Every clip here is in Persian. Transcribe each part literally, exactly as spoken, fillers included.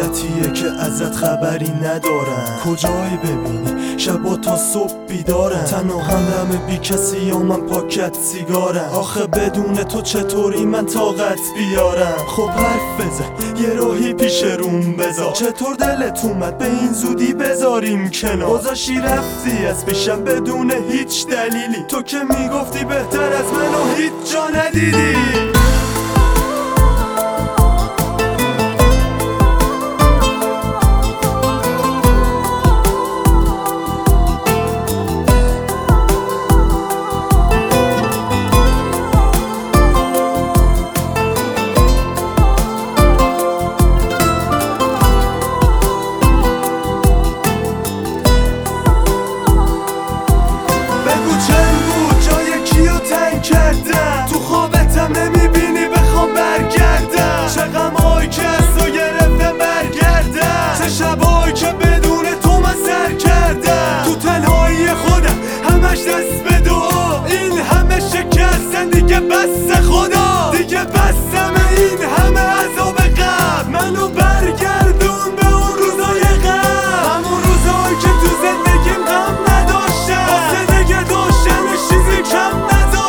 مدتیه که ازت خبری ندارم، کجایی ببینی شبا تا صبح بیدارم، تنها همدم بی کسی یا من پاکت سیگارم. آخه بدون تو چطوری من طاقت بیارم؟ خب حرف بزن یه راهی پیش روم بذار، چطور دلت اومد به این زودی بذاریم کنار؟ گذاشتی رفتی از پیشم بدون هیچ دلیلی، تو که میگفتی بهتر از منو هیچ جا ندیدی. تو خوابتم نمیبینی بخوام برگردم، چه غمایی که از تو گرفتم برگردم، چه شبایی که بدون تو من سر کردم، تو تنهایی خودم همش دست به دعا، این همه شکستن دیگه بس خدا، دیگه بسم این همه عذاب قبل، منو برگردون به اون روزای قبل، همون روزایی که تو زندگیم غم نداشتم، واسه دیگه داشتن چیزی کم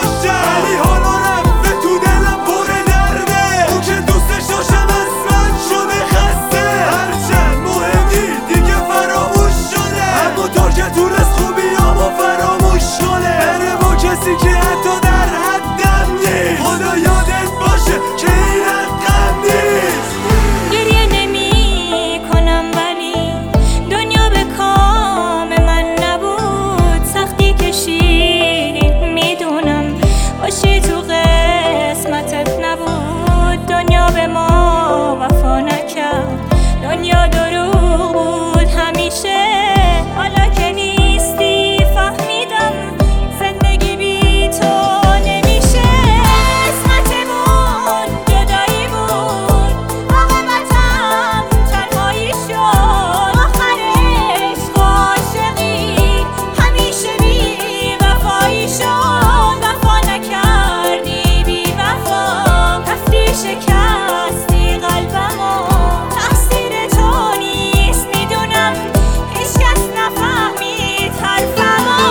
که حتی در حدم نیست، خدا یادت باشه که این حقم نیست. گریه نمی کنم ولی دنیا به کام من نبود، سختی کشیدی میدونم باشی تو قسمتت نبود، دنیا به ما وفا نکرد، دنیا دروغ بود همیشه، حالا که نیستی فهمیدم زندگی بی تو نمیشه، قسمتمون جدایی بود، عاقبتم تنهایی شد، آخر عشق عاشقی همیشه بی وفایی شد، وفا نکردی بی وفا، رفتی شکستی قلبمو، تقصیر تو نیست میدونم هیچکس نفهمید حرفمو.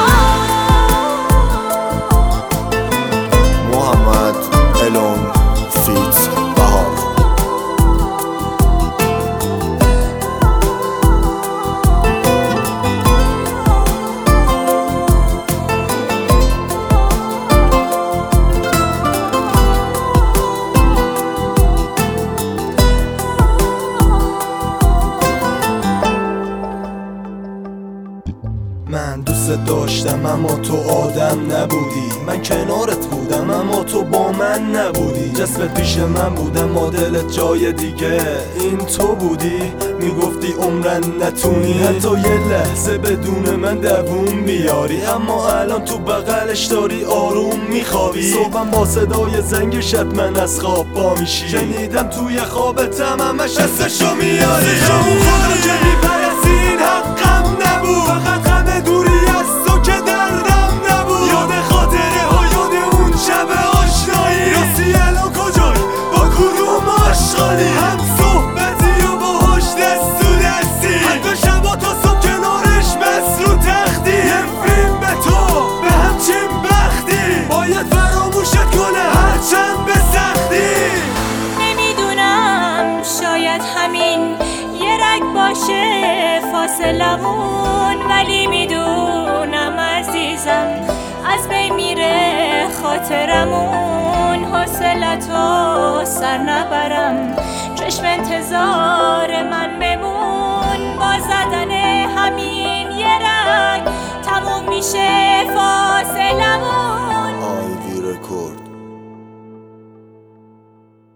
محمد الون فیت بهار. من دوست داشتم اما تو آدم نبودی، من کنارت بودم اما تو با من نبودی، جسمت پیش من بودم ما دلت جای دیگه، این تو بودی میگفتی عمرن نتونی حتی یه لحظه بدون من دووم بیاری، اما الان تو بغلش داری آروم میخوابی، صبحم با صدای زنگ شب من از خواب پا میشی، شنیدم توی خوابتم همش حسشو میاری، اون خدا که میپرستی این حقم نبود، فقط غم دوری از تو که دردم نبود، یاد خاطره ها یاد اون شب آشنایی، راستی الان کجایی با کدوم آشغالی، هم صحبتی و باهاش دست تو دستی، حتی شبا تا صبح کنارش بس رو تختی، نفرین به تو به همچین بختی، باید فراموشت کنه هرچند به سختی. نمیدونم شاید همین یه رگ باشه فاصلمون، ولی میدونم عزیزم از بین میره خاطرمون، حوصلتو سر نبرم، چشم انتظار من